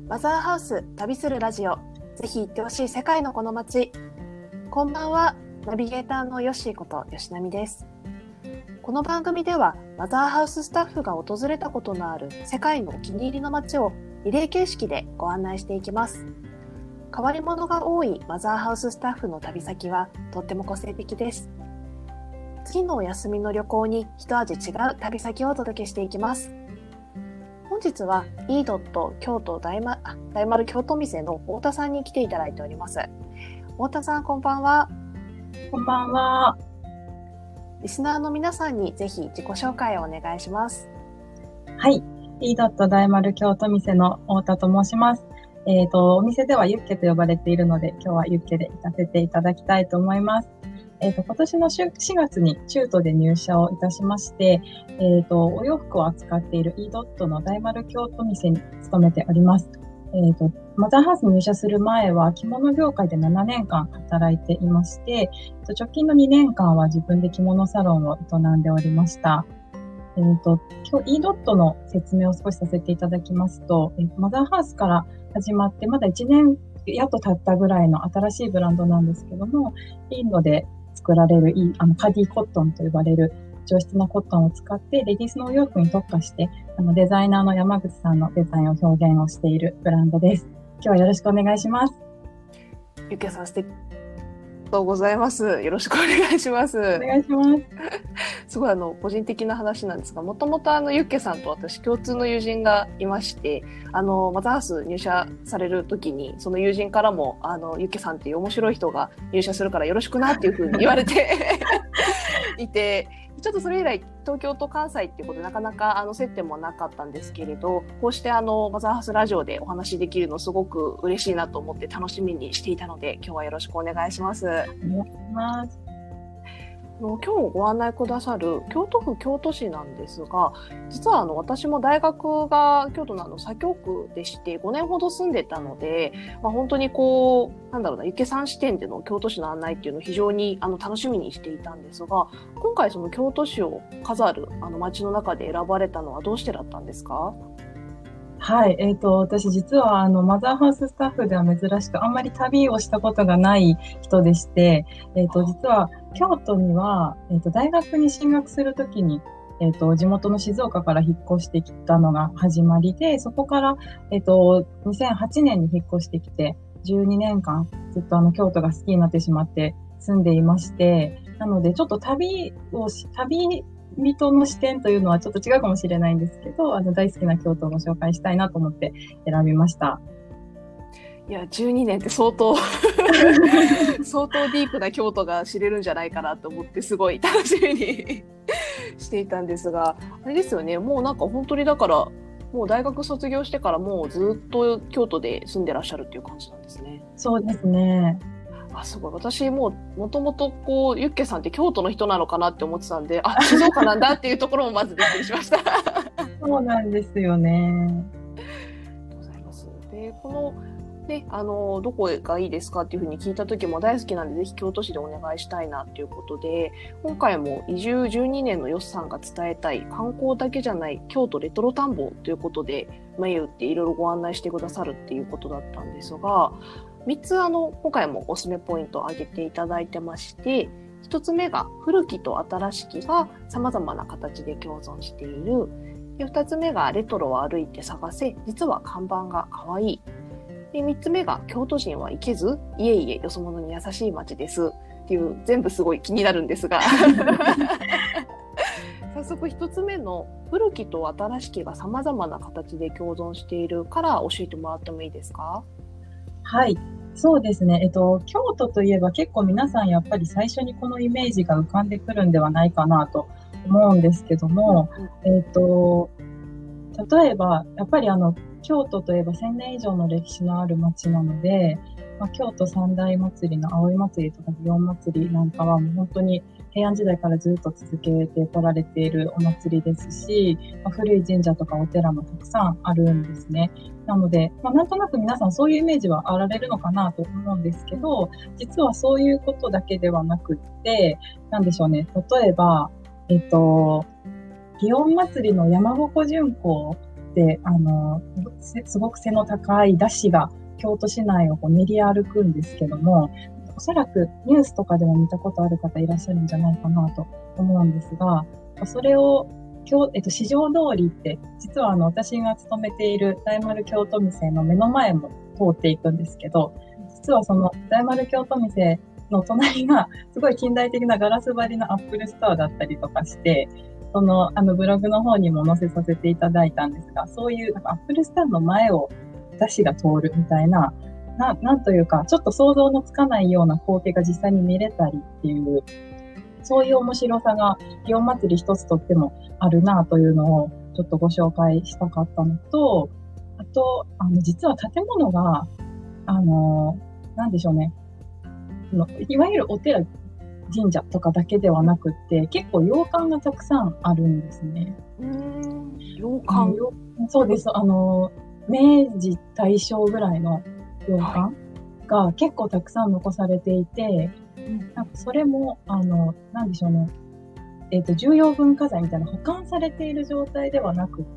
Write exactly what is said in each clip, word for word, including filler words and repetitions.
マザーハウス旅するラジオ、ぜひ行ってほしい世界のこの街。こんばんは、ナビゲーターのヨッシーこと吉波です。この番組ではマザーハウススタッフが訪れたことのある世界のお気に入りの街をリレー形式でご案内していきます。変わり者が多いマザーハウススタッフの旅先はとっても個性的です。次のお休みの旅行に一味違う旅先をお届けしていきます。本日は E. 京都大丸、大丸京都店の太田さんに来ていただいております。太田さん、こんばんは。 こんばんは。 リスナーの皆さんにぜひ自己紹介をお願いします。 はい。E. 大丸京都店の太田と申します。えっと、お店ではユッケと呼ばれているので、今日はユッケで行かせていただきたいと思います。えっと、今年のしがつに中途で入社をいたしまして、えっと、お洋服を扱っている E. の大丸京都店に勤めております。えっと、マザーハウスに入社する前は着物業界でななねんかん働いていまして、直近のにねんかんは自分で着物サロンを営んでおりました。えっと、今日 E. の説明を少しさせていただきますと、えマザーハウスから始まってまだいちねんやっと経ったぐらいの新しいブランドなんですけども、インドで作られるいいあのカディコットンと呼ばれる上質なコットンを使ってレディースのお洋服に特化してあのデザイナーの山口さんのデザインを表現をしているブランドです。今日はよろしくお願いします。 ゆけさん、素敵とうございます。よろしくお願いします。 お願いします。 すごいあの個人的な話なんですが、もともとあのゆっけさんと私共通の友人がいまして、あのマザーハウス入社される時にその友人からもあのゆっけさんっていう面白い人が入社するからよろしくなっていうふうに言われていて、ちょっとそれ以来東京と関西っていうことでなかなかあの接点もなかったんですけれど、こうしてあのマザーハウスラジオでお話できるのすごく嬉しいなと思って楽しみにしていたので、今日はよろしくお願いします。 お願いします。 今日ご案内くださる京都府京都市なんですが、実はあの私も大学が京都のあの左京区でしてごねんほど住んでたので、まあ、本当にこうなんだろうな、ゆけさん視点での京都市の案内っていうのを非常にあの楽しみにしていたんですが、今回その京都市を飾るあの街の中で選ばれたのはどうしてだったんですか？ はい、えっと、私実はあのマザーハウススタッフでは珍しくあんまり旅をしたことがない人でして、えっと、実は京都には、えっと、大学に進学するときに、えっと、地元の静岡から引っ越してきたのが始まりで、そこから、えっと、にせんはちねんに引っ越してきて、じゅうにねんかんずっとあの京都が好きになってしまって住んでいまして、なのでちょっと旅をし、旅人の視点というのはちょっと違うかもしれないんですけど、あの大好きな京都をご紹介したいなと思って選びました。 いや、じゅうにねんって相当相当ディープな京都が知れるんじゃないかなと思ってすごい楽しみにしていたんですが、あれですよね、もうなんか本当にだからもう大学卒業してからもうずっと京都で住んでらっしゃるっていう感じなんですね。 そうですね。 あ、すごい。私もうもともとこうユッケさんって京都の人なのかなって思ってたんで、あ、静岡なんだっていうところもまずびっくりしましたそうなんですよね。 ありがとうございます。で、こので、あの、どこがいいですかっていうふうに聞いた時も大好きなんで、ぜひ京都市でお願いしたいなっていうことで、今回も移住じゅうにねんのヨスさんが伝えたい観光だけじゃない京都レトロ探訪ということで、銘打っていろいろご案内してくださるっていうことだったんですが、みっつあの、今回もおすすめポイントを挙げていただいてまして、ひとつめが古きと新しきが様々な形で共存している。で、ふたつめがレトロを歩いて探せ、実は看板が可愛い。で、三つ目が京都人は行けず、いえいえよそ者に優しい街ですっていう、全部すごい気になるんですが早速一つ目の古きと新しきが様々な形で共存しているから教えてもらってもいいですか？ はい。そうですね。えっと、京都といえば結構皆さんやっぱり最初にこのイメージが浮かんでくるんではないかなと思うんですけども、うんうん、えっと、例えば、やっぱりあの、京都といえばせんねん以上の歴史のある町なので、まあ、京都三大祭りの葵祭とか祇園祭なんかはもう本当に平安時代からずっと続けてこられているお祭りですし、まあ、古い神社とかお寺もたくさんあるんですね。なので、まあ、なんとなく皆さんそういうイメージはあられるのかなと思うんですけど、実はそういうことだけではなくって、なんでしょうね。例えば、えっと、祇園祭の山鉾巡行っ 、あの、すごく背の高い山車が京都市内をこう練り歩くんですけども、おそらくニュースとかでも見たことある方いらっしゃるんじゃないかなと思うんですが、それを京、えっと、四条通りって、実はあの、私が勤めている大丸京都店の目の前も通っていくんですけど、実はその大丸京都店の隣が、すごい近代的なガラス張りのアップルストアだったりとかして、その、あの、ブログの方にも載せさせていただいたんですが、そういう、なんかアップルストアの前を山車が通るみたいな、な、なんというか、ちょっと想像のつかないような光景が実際に見れたりっていう、そういう面白さが、祇園祭り一つとってもあるなというのを、ちょっとご紹介したかったのと、あと、あの、実は建物が、あの、なんでしょうね。そのいわゆるお寺、神社とかだけではなくって、結構洋館がたくさんあるんですね。 うーん、洋館、 そうです。あの、明治大正ぐらいの洋館が結構たくさん残されていて、なんかそれも、あの、なんでしょうね。えっと、重要文化財みたいな保管されている状態ではなくって、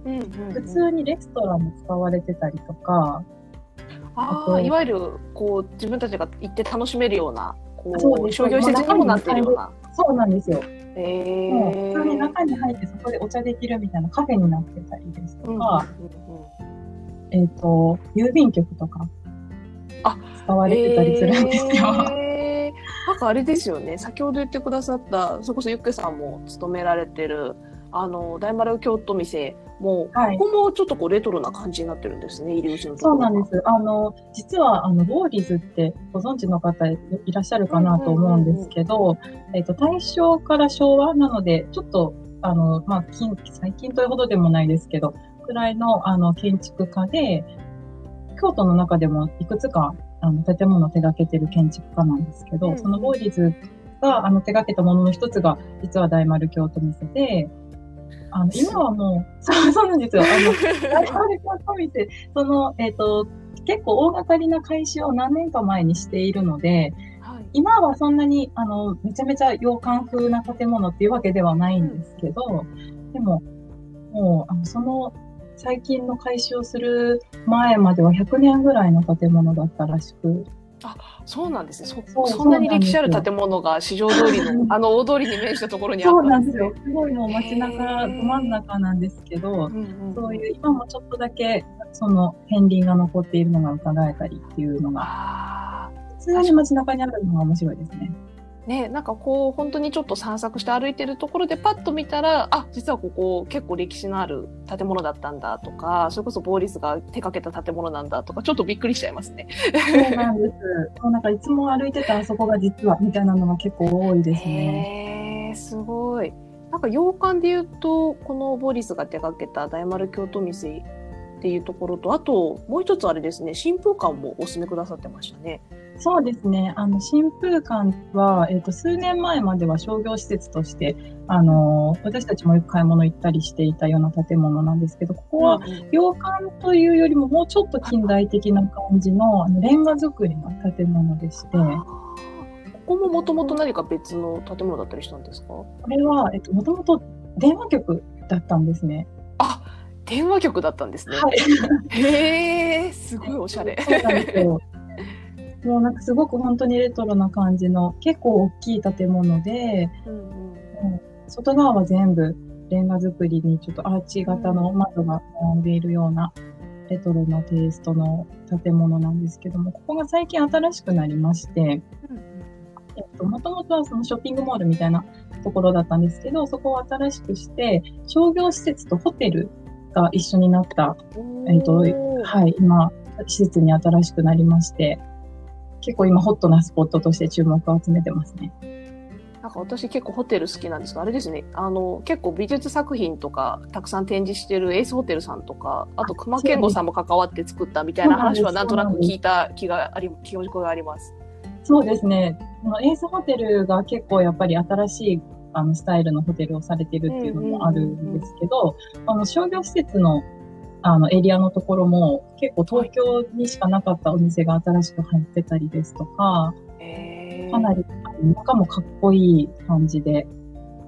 うんうんうん、普通にレストランも使われてたりとか、 ああ、いわゆる、こう、自分たちが行って楽しめるような、こう、商業施設にもなってるような。 そうなんですよ。 えー、 もう普通に中に入ってそこでお茶できるみたいなカフェになってたりですとか、うんうんうん、えっと、郵便局とか、使われてたりするんですよ。 えー、なんかあれですよね、先ほど言ってくださった、それこそゆっけさんも勤められてる、あの、大丸京都店も、はい、ここもちょっとこうレトロな感じになってるんですね、入り口のところ。 そうなんです。あの、実は、あの、ボーリズってご存知の方いらっしゃるかなと思うんですけど、えっと、大正から昭和なので、ちょっと、あの、まあ、近、最近というほどでもないですけど、くらいの、あの、建築家で、京都の中でもいくつか、あの、建物を手掛けてる建築家なんですけど、うんうん、そのボーリズが、あの、手掛けたものの一つが、実は大丸京都店で、あの、今はもう、そう、そうなんですよ。あの、大丸京都店、その、えっと、結構大掛かりな改修を何年か前にしているので、はい、今はそんなに、あの、めちゃめちゃ洋館風な建物っていうわけではないんですけど、うん、でも、もう、あの、その、最近の改修をする前まではひゃくねんぐらいの建物だったらしく。 あ、そうなんですね。そ、そんなに歴史ある建物が四条通りの、あの大通りに面したところにあったんですね。 そうなんですよ。すごいもう街中、ど真ん中なんですけど、うんうん、そういう今もちょっとだけその片鱗が残っているのが伺えたりっていうのが、普通に街中にあるのが面白いですね。 ね、なんかこう本当にちょっと散策して歩いてるところでパッと見たら、あ、実はここ結構歴史のある建物だったんだとか、それこそボーリスが手掛けた建物なんだとか、ちょっとびっくりしちゃいますね。 そうなんです。もうなんかいつも歩いてたあそこが実はみたいなのが結構多いですね。 へー、すごい。なんか洋館で言うと、このボーリスが手掛けた大丸京都店っていうところと、あともう一つあれですね、新風館もお勧めくださってましたね。 そうですね。あの、新風館は、えっと、数年前までは商業施設として、あの、私たちもよく買い物行ったりしていたような建物なんですけど、ここは洋館というよりももうちょっと近代的な感じの、あのレンガ造りの建物でして。ここももともと何か別の建物だったりしたんですか？これは、えっと、もともと電話局だったんですね。 あ、電話局だったんですね。 はい。 へー、すごいおしゃれ。 そうなんですよ。もうなんかすごく本当にレトロな感じの結構大きい建物で、うんうん、外側は全部レンガ造りにちょっとアーチ型の窓が並んでいるようなレトロなテイストの建物なんですけども、ここが最近新しくなりまして、うんうん、えっと、もともとはそのショッピングモールみたいなところだったんですけど、そこを新しくして商業施設とホテルが一緒になった、えっと、はい、今施設に新しくなりまして、結構今ホットなスポットとして注目を集めてますね。 なんか私結構ホテル好きなんですが、あれですね、あの結構美術作品とかたくさん展示してるエースホテルさんとか、あと熊健吾さんも関わって作ったみたいな話はなんとなく聞いた気があり、記憶があります。 そうですね。エースホテルが結構やっぱり新しいあのスタイルのホテルをされてるっていうのもあるんですけど、あの商業施設のあの、エリアのところも結構東京にしかなかったお店が新しく入ってたりですとか、かなり中もかっこいい感じで、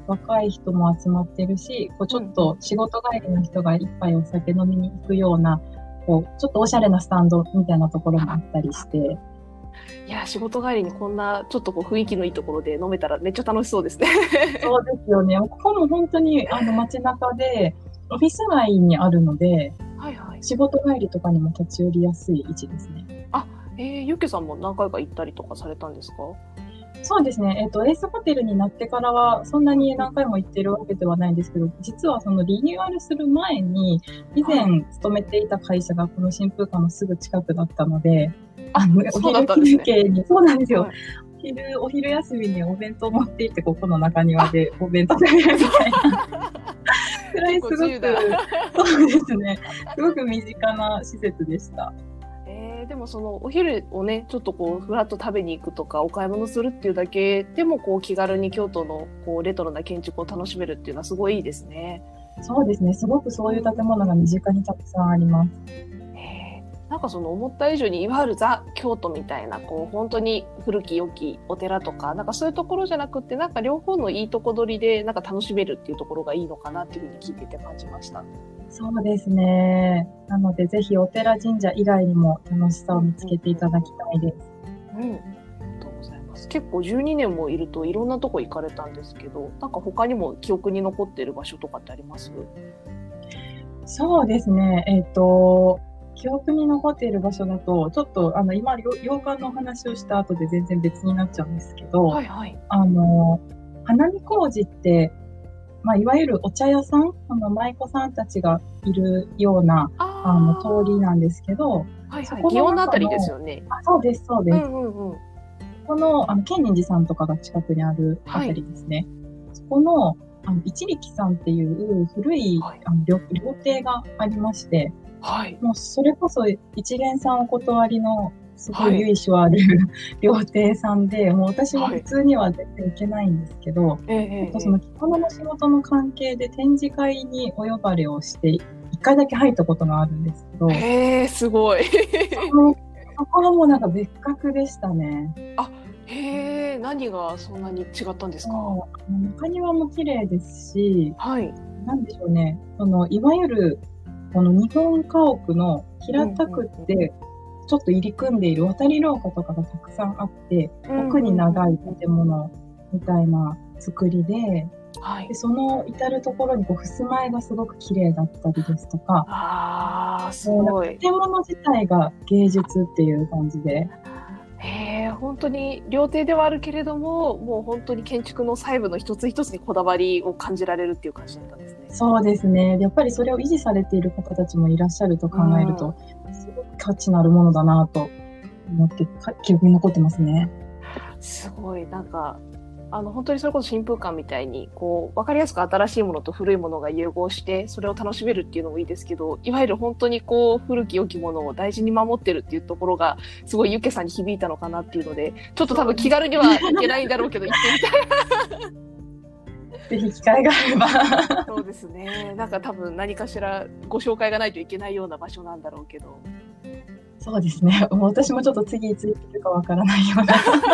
若い人も集まってるし、こうちょっと仕事帰りの人が一杯お酒飲みに行くような、こうちょっとおしゃれなスタンドみたいなところもあったりして。 いや、仕事帰りにこんなちょっとこう雰囲気のいいところで飲めたらめっちゃ楽しそうですね。 そうですよね。ここも本当にあの街中で、オフィス街にあるので、はいはい、仕事帰りとかにも立ち寄りやすい位置ですね。 あ、えー、ゆっけさんも何回か行ったりとかされたんですか？ そうですね。えっと、エースホテルになってからは、そんなに何回も行ってるわけではないんですけど、実はそのリニューアルする前に、以前勤めていた会社がこの新風館のすぐ近くだったので、あの、お昼休憩に、そうなんですよ。はい、お昼、お昼休みにお弁当持って行って、ここの中庭でお弁当食べるみたいな。くらいすごく、そうですね。すごく身近な施設でした。 でもそのお昼をね、ちょっとこうふらっと食べに行くとかお買い物するっていうだけでもこう気軽に京都のこうレトロな建築を楽しめるっていうのはすごいいいですね。 そうですね。すごくそういう建物が身近にたくさんあります。 へー、なんかその思った以上にいわゆるザ京都みたいなこう本当に古き良きお寺とかなんかそういうところじゃなくってなんか両方のいいとこ取りでなんか楽しめるっていうところがいいのかなっていうふうに聞いてて感じました。 そうですね。なので、ぜひお寺神社以外にも楽しさを見つけていただきたいです。 うん。ありがとうございます。結構じゅうにねんもいるといろんなとこ行かれたんですけど、なんか他にも記憶に残っている場所とかってあります？ そうですね。えっと、記憶に残っている場所だと、ちょっと、あの、今、洋館のお話をした後で全然別になっちゃうんですけど、はいはい。あの、花見小路って、まあ、いわゆるお茶屋さん、あの、舞妓さんたちがいるような、ああの、通りなんですけど、 はいはい。祇園のあたりですよね。 あ、そうです、そうです。うんうんうん。この、あの、建仁寺さんとかが近くにあるあたりですね。はい、そこの、あの、一力さんっていう古い、はい、あの料、料亭がありまして、はい。もう、それこそ一元さんお断りの、すごい由緒ある、はい、料亭さんで、もう私も普通には全然行けないんですけど、はい、その着物の仕事の関係で展示会にお呼ばれをして、一回だけ入ったことがあるんですけど。 へー、すごい。 そこはもうなんか別格でしたね。 あ、へー、何がそんなに違ったんですか？ 中庭も綺麗ですし、はい。なんでしょうね、その、いわゆる、この日本家屋の平たくって、うんうんうん、ちょっと入り組んでいる渡り廊下とかがたくさんあって、奥に長い建物みたいな作りで、はい、でその至るところにこう襖絵がすごく綺麗だったりですとか、 あー、すごい。 建物自体が芸術っていう感じで。 へー、本当に料亭ではあるけれども、もう本当に建築の細部の一つ一つにこだわりを感じられるっていう感じだったんですね。 そうですね。やっぱりそれを維持されている方たちもいらっしゃると考えると、すごく価値のあるものだなと思って記憶に残ってますね。 すごい、なんかあの本当にそれこそ新風館みたいにこう分かりやすく新しいものと古いものが融合してそれを楽しめるっていうのもいいですけど、いわゆる本当にこう古き良きものを大事に守ってるっていうところがすごいゆけさんに響いたのかなっていうので、ちょっと多分気軽にはいけないんだろうけど行ってみたい。 ぜひ機会があれば。 そうですね。なんか多分何かしらご紹介がないといけないような場所なんだろうけど。 そうですね。もう私もちょっと次いつ行けるかわからないような。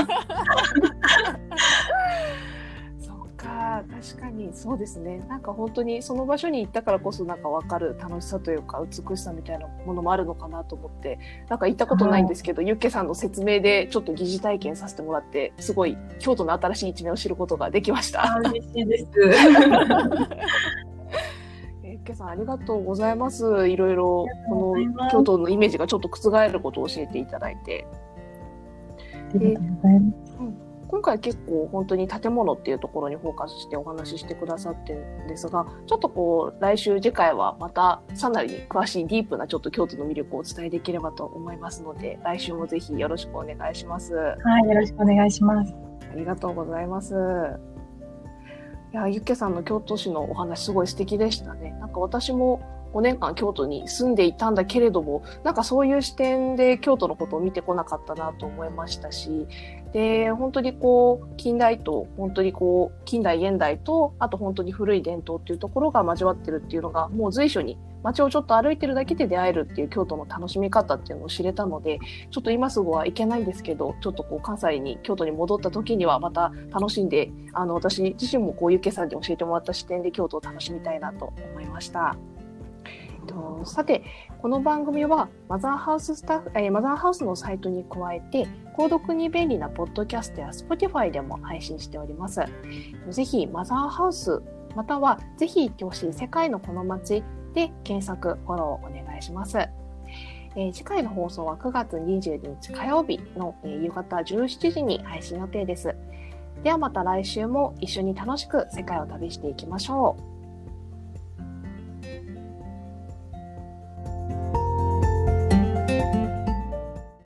そうか、確かにそうですね。なんか本当にその場所に行ったからこそなんか分かる楽しさというか美しさみたいなものもあるのかなと思って、なんか行ったことないんですけど、ゆっけさんの説明でちょっと疑似体験させてもらって、すごい京都の新しい一面を知ることができました。 嬉しいです。 ゆっけさんありがとうございます。いろいろこの京都のイメージがちょっと覆ることを教えていただいて。 ありがとうございます。 うん、今回結構本当に建物っていうところにフォーカスしてお話ししてくださってるんですが、ちょっとこう来週次回はまたさらに詳しいディープなちょっと京都の魅力をお伝えできればと思いますので、来週もぜひよろしくお願いします。はい、よろしくお願いします。 ありがとうございます。いや、ゆっけさんの京都市のお話すごい素敵でしたね。なんか私もごねんかん京都に住んでいたんだけれども、なんかそういう視点で京都のことを見てこなかったなと思いましたし、で、本当にこう、近代と、本当にこう、近代現代と、あと本当に古い伝統っていうところが交わってるっていうのが、もう随所に街をちょっと歩いてるだけで出会えるっていう京都の楽しみ方っていうのを知れたので、ちょっと今すぐは行けないんですけど、ちょっとこう関西に、京都に戻った時にはまた楽しんで、あの、私自身もこう、ゆけさんに教えてもらった視点で京都を楽しみたいなと思いました。とさて、この番組はマザーハウススタッフ、えー、マザーハウスのサイトに加えて、購読に便利なポッドキャストや Spotify でも配信しております。ぜひマザーハウス、またはぜひ行ってほしい世界のこの街で検索、フォローお願いします。えー、次回の放送はくがつにじゅうににち火曜日の、えー、夕方じゅうしちじに配信予定です。ではまた来週も一緒に楽しく世界を旅していきましょう。